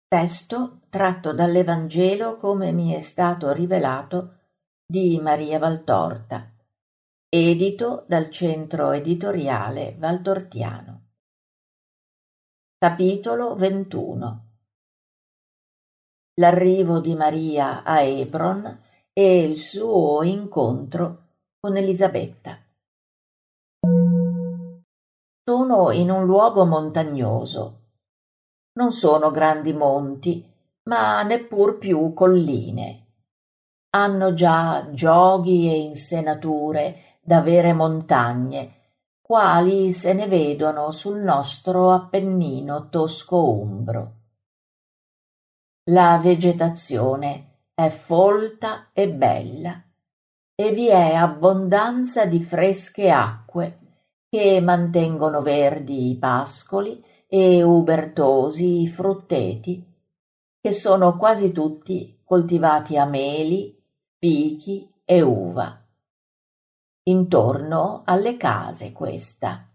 Testo tratto dall'Evangelo come mi è stato rivelato di Maria Valtorta, edito dal Centro Editoriale Valtortiano. Capitolo 21. L'arrivo di Maria a Hebron e il suo incontro con Elisabetta. Sono in un luogo montagnoso. Non sono grandi monti, ma neppur più colline. Hanno già gioghi e insenature da vere montagne, quali se ne vedono sul nostro Appennino tosco-umbro. La vegetazione è folta e bella, e vi è abbondanza di fresche acque che mantengono verdi i pascoli e ubertosi i frutteti, che sono quasi tutti coltivati a meli, fichi e uva. Intorno alle case questa.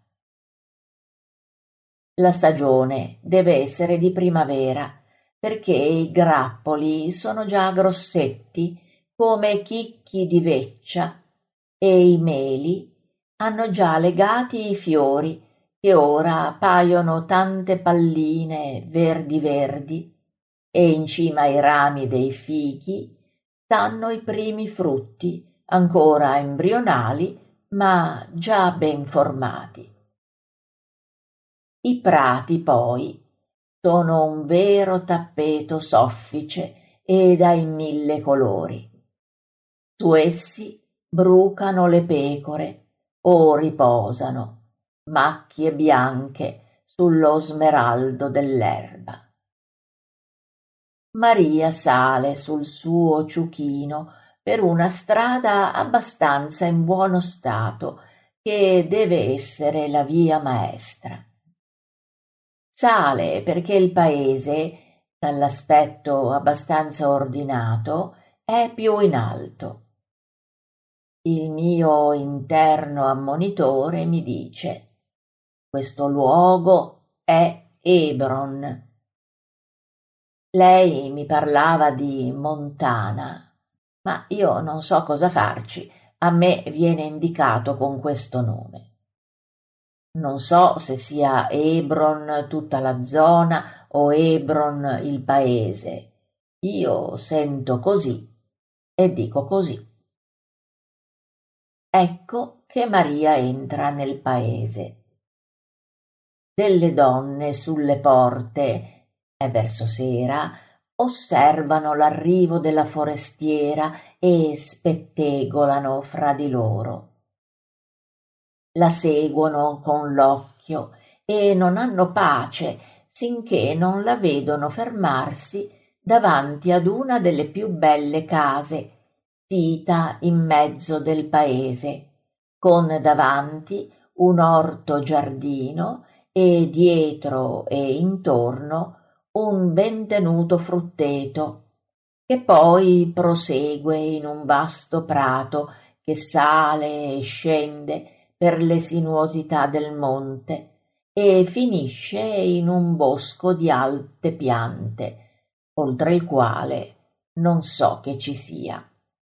La stagione deve essere di primavera, perché i grappoli sono già grossetti come chicchi di veccia e i meli hanno già legati i fiori che ora paiono tante palline verdi verdi, e in cima ai rami dei fichi stanno i primi frutti ancora embrionali ma già ben formati. I prati poi sono un vero tappeto soffice e dai 1000 colori. Su essi brucano le pecore o riposano, macchie bianche sullo smeraldo dell'erba. Maria sale sul suo ciuchino per una strada abbastanza in buono stato, che deve essere la via maestra. Sale perché il paese, dall'aspetto abbastanza ordinato, è più in alto. Il mio interno ammonitore mi dice: questo luogo è Hebron. Lei mi parlava di Montana, ma io non so cosa farci, a me viene indicato con questo nome. Non so se sia Hebron tutta la zona o Hebron il paese. Io sento così e dico così. Ecco che Maria entra nel paese. Delle donne sulle porte, è verso sera, osservano l'arrivo della forestiera e spettegolano fra di loro. La seguono con l'occhio e non hanno pace sinché non la vedono fermarsi davanti ad una delle più belle case, sita in mezzo del paese, con davanti un orto giardino e dietro e intorno un ben tenuto frutteto, che poi prosegue in un vasto prato che sale e scende per le sinuosità del monte e finisce in un bosco di alte piante, oltre il quale non so che ci sia.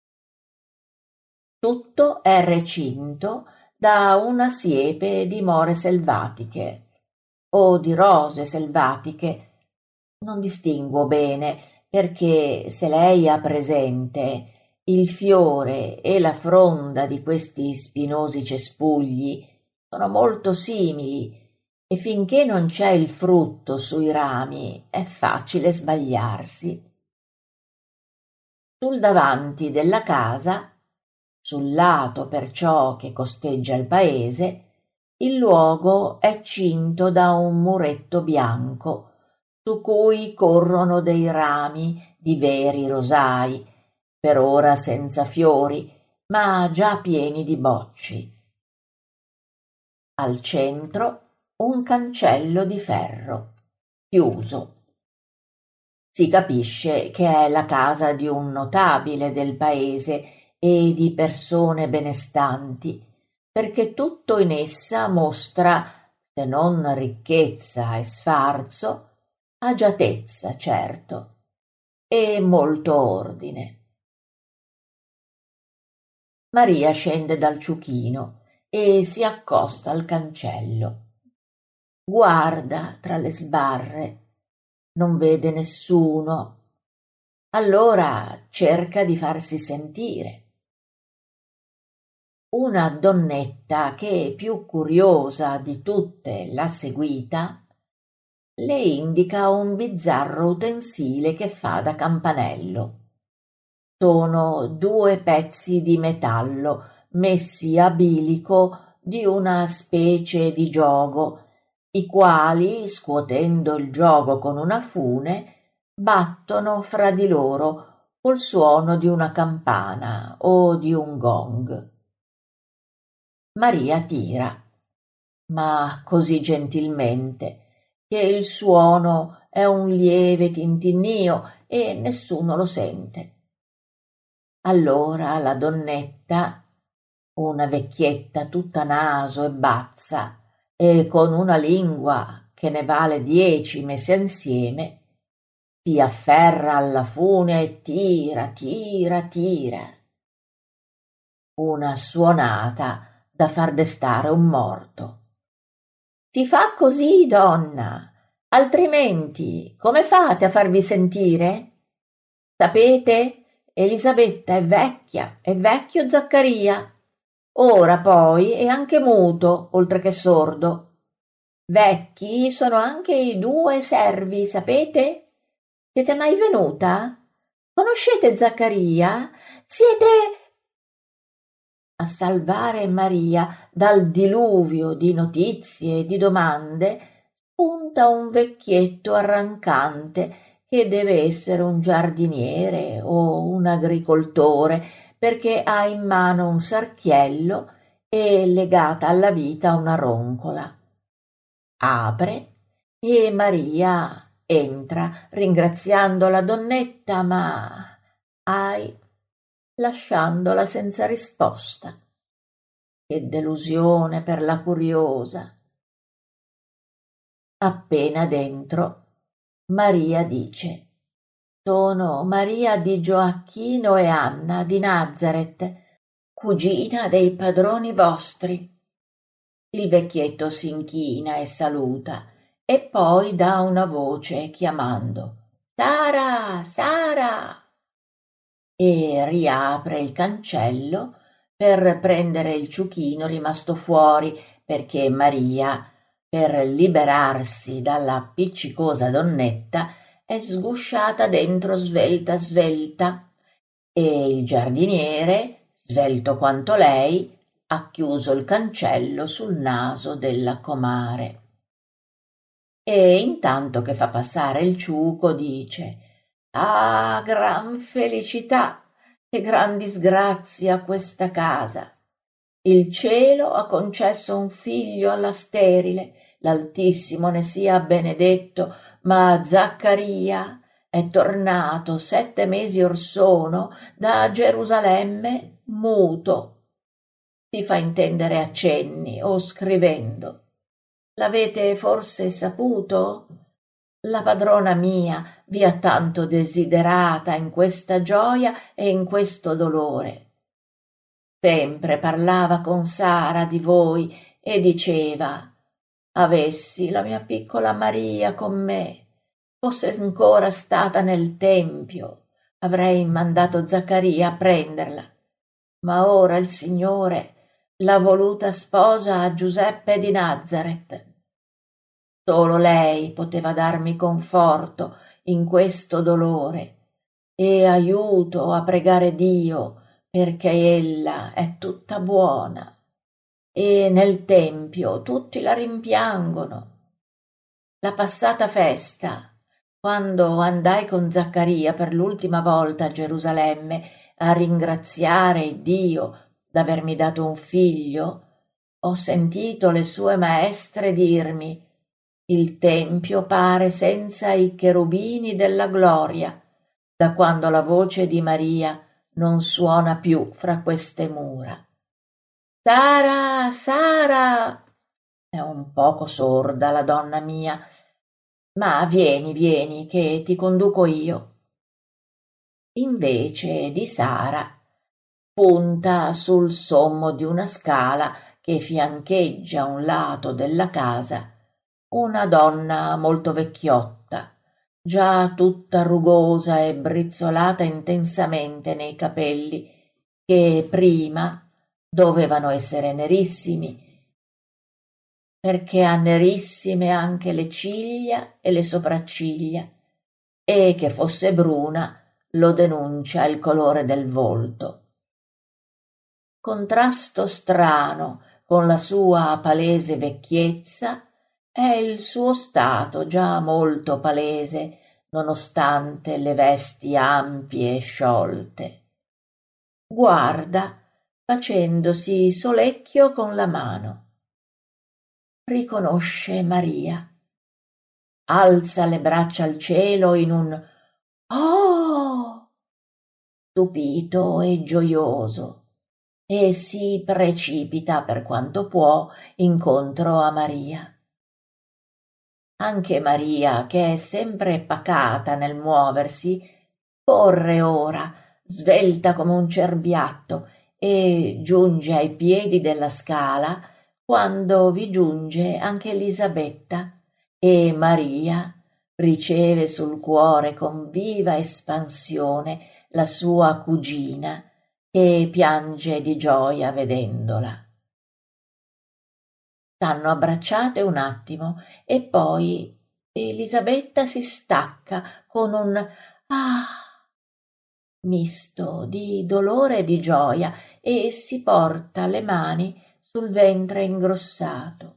Tutto è recinto da una siepe di more selvatiche o di rose selvatiche, non distinguo bene, perché se lei ha presente il fiore e la fronda di questi spinosi cespugli sono molto simili, e finché non c'è il frutto sui rami è facile sbagliarsi. Sul davanti della casa, sul lato perciò che costeggia il paese, il luogo è cinto da un muretto bianco, su cui corrono dei rami di veri rosai, per ora senza fiori, ma già pieni di bocci. Al centro un cancello di ferro, chiuso. Si capisce che è la casa di un notabile del paese e di persone benestanti, perché tutto in essa mostra, se non ricchezza e sfarzo, agiatezza, certo, e molto ordine. Maria scende dal ciuchino e si accosta al cancello. Guarda tra le sbarre, non vede nessuno. Allora cerca di farsi sentire. Una donnetta che, più curiosa di tutte l'ha seguita, le indica un bizzarro utensile che fa da campanello. Sono 2 pezzi di metallo messi a bilico di una specie di giogo, i quali, scuotendo il giogo con una fune, battono fra di loro col suono di una campana o di un gong. Maria tira, ma così gentilmente, che il suono è un lieve tintinnio e nessuno lo sente. Allora la donnetta, una vecchietta tutta naso e bazza e con una lingua che ne vale 10 messe insieme, si afferra alla fune e tira, tira, tira. Una suonata da far destare un morto. Si fa così, donna, altrimenti come fate a farvi sentire? Sapete? Elisabetta è vecchio Zaccaria. Ora poi è anche muto, oltre che sordo. Vecchi sono anche i 2 servi, sapete? Siete mai venuta? Conoscete Zaccaria? Siete a salvare Maria dal diluvio di notizie e di domande, spunta un vecchietto arrancante che deve essere un giardiniere o un agricoltore, perché ha in mano un sarchiello e legata alla vita una roncola. Apre e Maria entra ringraziando la donnetta, ma lasciandola senza risposta. Che delusione per la curiosa. Appena dentro, Maria dice: «Sono Maria di Gioacchino e Anna di Nazareth, cugina dei padroni vostri». Il vecchietto s'inchina e saluta e poi dà una voce chiamando: «Sara, Sara!» e riapre il cancello per prendere il ciuchino rimasto fuori, perché Maria, per liberarsi dalla appiccicosa donnetta, è sgusciata dentro svelta svelta, e il giardiniere, svelto quanto lei, ha chiuso il cancello sul naso della comare. E intanto che fa passare il ciuco dice: «Ah, gran felicità e gran disgrazia a questa casa! Il cielo ha concesso un figlio alla sterile, l'Altissimo ne sia benedetto, ma Zaccaria è tornato 7 mesi or sono da Gerusalemme muto. Si fa intendere a cenni o scrivendo. L'avete forse saputo? La padrona mia vi ha tanto desiderata in questa gioia e in questo dolore. Sempre parlava con Sara di voi e diceva: avessi la mia piccola Maria con me, fosse ancora stata nel tempio, avrei mandato Zaccaria a prenderla, ma ora il Signore l'ha voluta sposa a Giuseppe di Nazareth. Solo lei poteva darmi conforto in questo dolore e aiuto a pregare Dio, perché ella è tutta buona e nel tempio tutti la rimpiangono. La passata festa, quando andai con Zaccaria per l'ultima volta a Gerusalemme a ringraziare Dio d'avermi dato un figlio, ho sentito le sue maestre dirmi: il tempio pare senza i cherubini della gloria, da quando la voce di Maria non suona più fra queste mura. Sara, Sara! È un poco sorda la donna mia, ma vieni, vieni, che ti conduco io. Invece di Sara, punta sul sommo di una scala che fiancheggia un lato della casa una donna molto vecchiotta, già tutta rugosa e brizzolata intensamente nei capelli, che prima dovevano essere nerissimi, perché ha nerissime anche le ciglia e le sopracciglia, e che fosse bruna lo denuncia il colore del volto. Contrasto strano con la sua palese vecchiezza è il suo stato già molto palese, nonostante le vesti ampie e sciolte. Guarda, facendosi solecchio con la mano. Riconosce Maria. Alza le braccia al cielo in un «Oh!» stupito e gioioso, e si precipita per quanto può incontro a Maria. Anche Maria, che è sempre pacata nel muoversi, corre ora, svelta come un cerbiatto, e giunge ai piedi della scala quando vi giunge anche Elisabetta, e Maria riceve sul cuore con viva espansione la sua cugina, che piange di gioia vedendola. Stanno abbracciate un attimo e poi Elisabetta si stacca con un «ah» misto di dolore e di gioia e si porta le mani sul ventre ingrossato.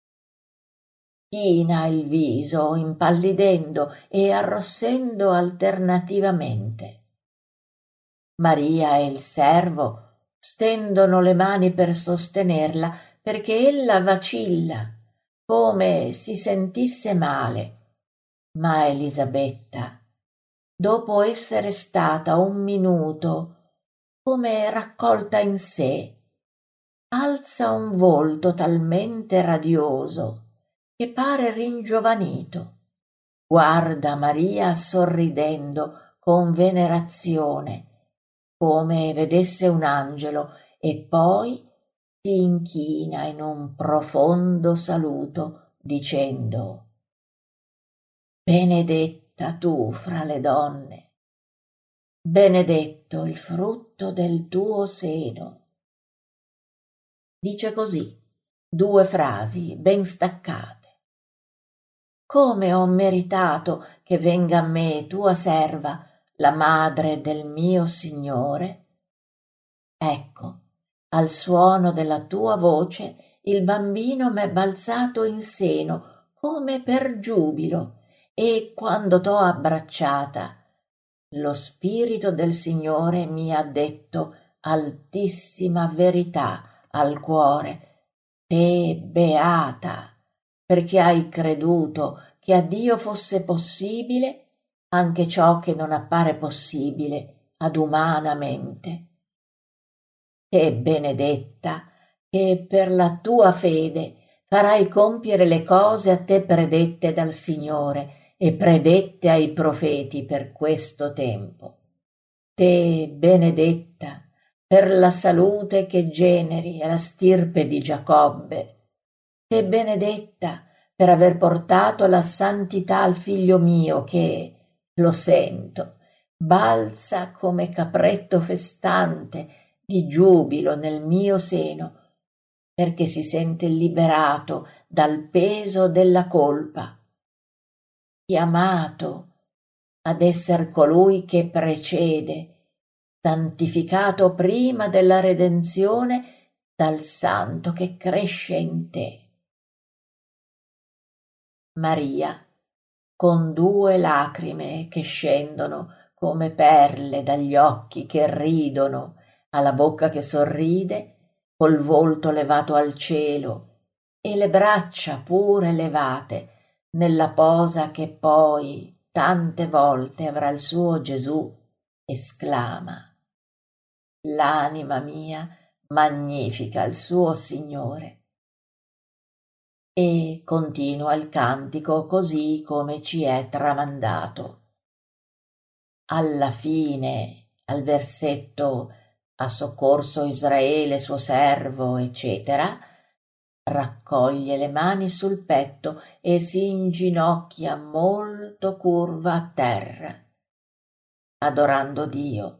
China il viso, impallidendo e arrossendo alternativamente. Maria e il servo stendono le mani per sostenerla, perché ella vacilla, come si sentisse male. Ma Elisabetta, dopo essere stata un minuto come raccolta in sé, alza un volto talmente radioso che pare ringiovanito. Guarda Maria sorridendo con venerazione, come vedesse un angelo, e poi si inchina in un profondo saluto, dicendo: «Benedetta tu fra le donne, benedetto il frutto del tuo seno». Dice così, 2 frasi ben staccate. Come ho meritato che venga a me tua serva, la madre del mio Signore? Ecco, al suono della tua voce il bambino m'è balzato in seno come per giubilo, e quando t'ho abbracciata, lo Spirito del Signore mi ha detto altissima verità al cuore: te beata, perché hai creduto che a Dio fosse possibile anche ciò che non appare possibile ad umana mente. Te benedetta, che per la tua fede farai compiere le cose a te predette dal Signore e predette ai profeti per questo tempo. Te benedetta per la salute che generi alla stirpe di Giacobbe. Te benedetta per aver portato la santità al figlio mio che, lo sento, balza come capretto festante di giubilo nel mio seno, perché si sente liberato dal peso della colpa, chiamato ad esser colui che precede, santificato prima della redenzione dal santo che cresce in te. Maria, con 2 lacrime che scendono come perle dagli occhi che ridono alla bocca che sorride, col volto levato al cielo e le braccia pure levate nella posa che poi tante volte avrà il suo Gesù, esclama: «L'anima mia magnifica il suo Signore». e continua il cantico così come ci è tramandato. Alla fine, al versetto «Ha soccorso Israele suo servo», eccetera, raccoglie le mani sul petto e si inginocchia molto curva a terra, adorando Dio.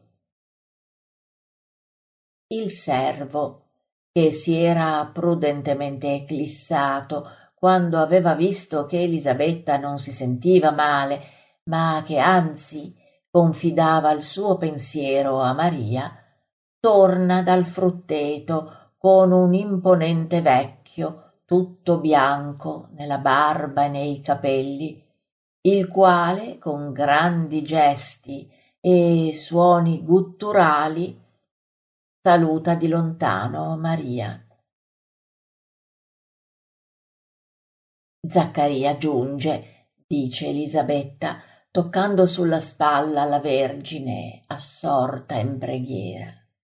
Il servo, che si era prudentemente eclissato quando aveva visto che Elisabetta non si sentiva male, ma che anzi confidava il suo pensiero a Maria, torna dal frutteto con un imponente vecchio tutto bianco nella barba e nei capelli, il quale con grandi gesti e suoni gutturali saluta di lontano Maria. Zaccaria giunge, dice Elisabetta, toccando sulla spalla la Vergine assorta in preghiera.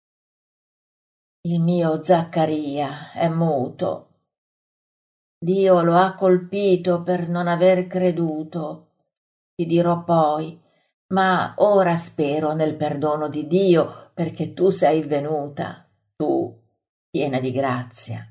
Il mio Zaccaria è muto. Dio lo ha colpito per non aver creduto, ti dirò poi, ma ora spero nel perdono di Dio perché tu sei venuta, tu, piena di grazia.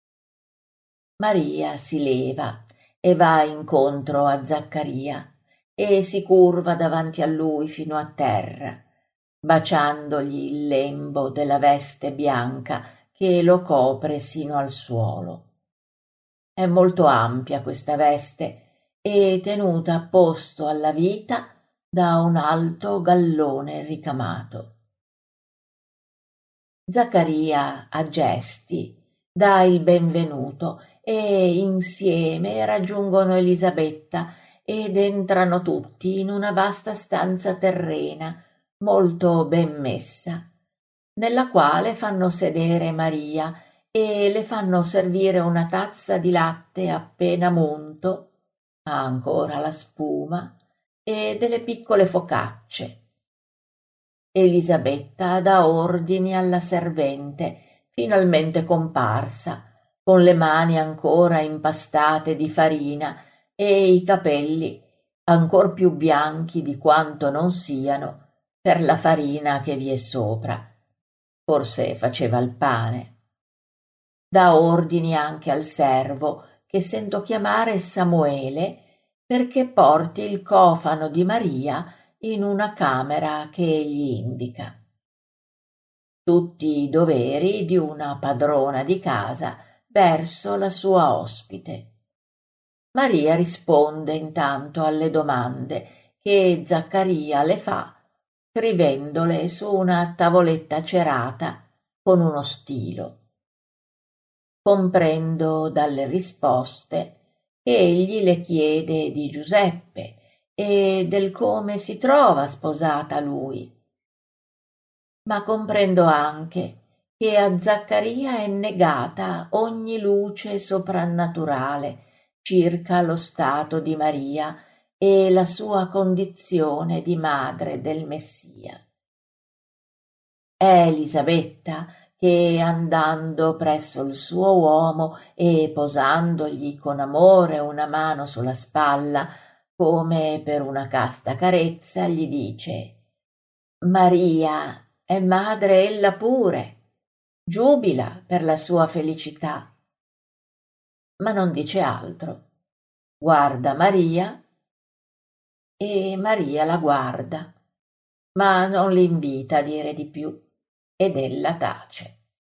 Maria si leva e va incontro a Zaccaria e si curva davanti a lui fino a terra, baciandogli il lembo della veste bianca che lo copre sino al suolo. È molto ampia questa veste e tenuta a posto alla vita da un alto gallone ricamato. Zaccaria a gesti dà il benvenuto e insieme raggiungono Elisabetta ed entrano tutti in una vasta stanza terrena molto ben messa, nella quale fanno sedere Maria e le fanno servire una tazza di latte appena munto, ha ancora la spuma, e delle piccole focacce. Elisabetta dà ordini alla servente, finalmente comparsa, con le mani ancora impastate di farina e i capelli ancor più bianchi di quanto non siano per la farina che vi è sopra. Forse faceva il pane. Dà ordini anche al servo, che sento chiamare Samuele, perché porti il cofano di Maria in una camera che egli indica. Tutti i doveri di una padrona di casa verso la sua ospite. Maria risponde intanto alle domande che Zaccaria le fa, scrivendole su una tavoletta cerata con uno stilo. Comprendo dalle risposte che egli le chiede di Giuseppe e del come si trova sposata lui. Ma comprendo anche che a Zaccaria è negata ogni luce soprannaturale circa lo stato di Maria e la sua condizione di madre del Messia. È Elisabetta che, andando presso il suo uomo e posandogli con amore una mano sulla spalla, come per una casta carezza, gli dice: «Maria è madre ella pure, giubila per la sua felicità». Ma non dice altro. Guarda Maria e Maria la guarda, ma non l'invita a dire di più, ed ella tace.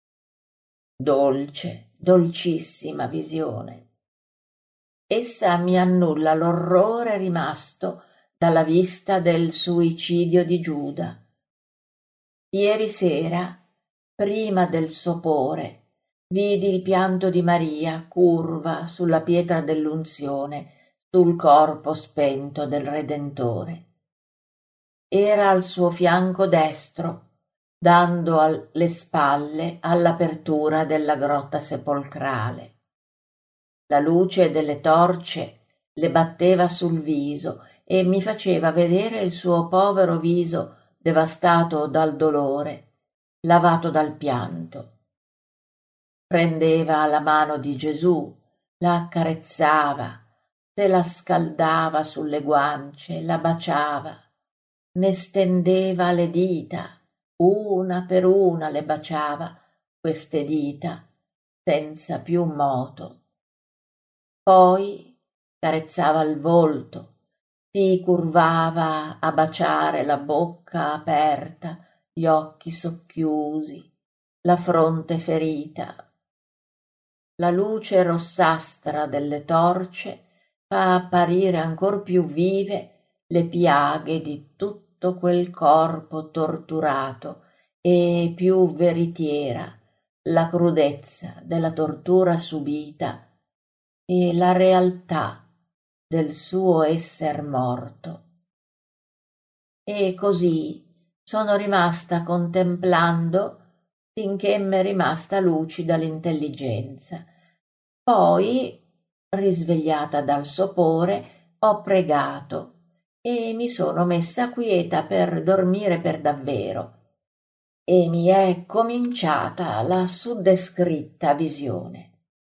Dolce, dolcissima visione. Essa mi annulla l'orrore rimasto dalla vista del suicidio di Giuda. Ieri sera, prima del sopore, vidi il pianto di Maria curva sulla pietra dell'unzione, sul corpo spento del Redentore. Era al suo fianco destro, dando alle spalle all'apertura della grotta sepolcrale. La luce delle torce le batteva sul viso e mi faceva vedere il suo povero viso devastato dal dolore, lavato dal pianto. Prendeva la mano di Gesù, la accarezzava, se la scaldava sulle guance, la baciava, ne stendeva le dita, una per una le baciava queste dita, senza più moto. Poi carezzava il volto, si curvava a baciare la bocca aperta, gli occhi socchiusi, la fronte ferita. La luce rossastra delle torce fa apparire ancor più vive le piaghe di tutto quel corpo torturato e più veritiera la crudezza della tortura subita e la realtà del suo esser morto. E così sono rimasta contemplando finché m'è rimasta lucida l'intelligenza. Poi, risvegliata dal sopore, ho pregato e mi sono messa quieta per dormire per davvero, e mi è cominciata la suddescritta visione.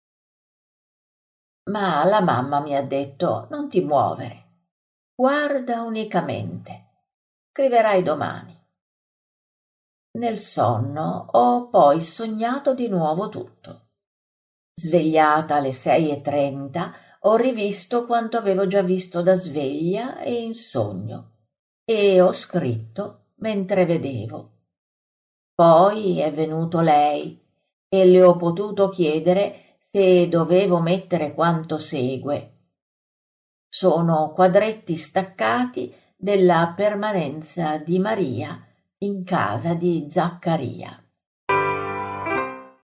Ma la mamma mi ha detto: non ti muovere, guarda unicamente, scriverai domani. Nel sonno ho poi sognato di nuovo tutto. Svegliata alle 6:30 ho rivisto quanto avevo già visto da sveglia e in sogno, e ho scritto mentre vedevo. Poi è venuto lei e le ho potuto chiedere se dovevo mettere quanto segue. Sono quadretti staccati della permanenza di Maria in casa di Zaccaria.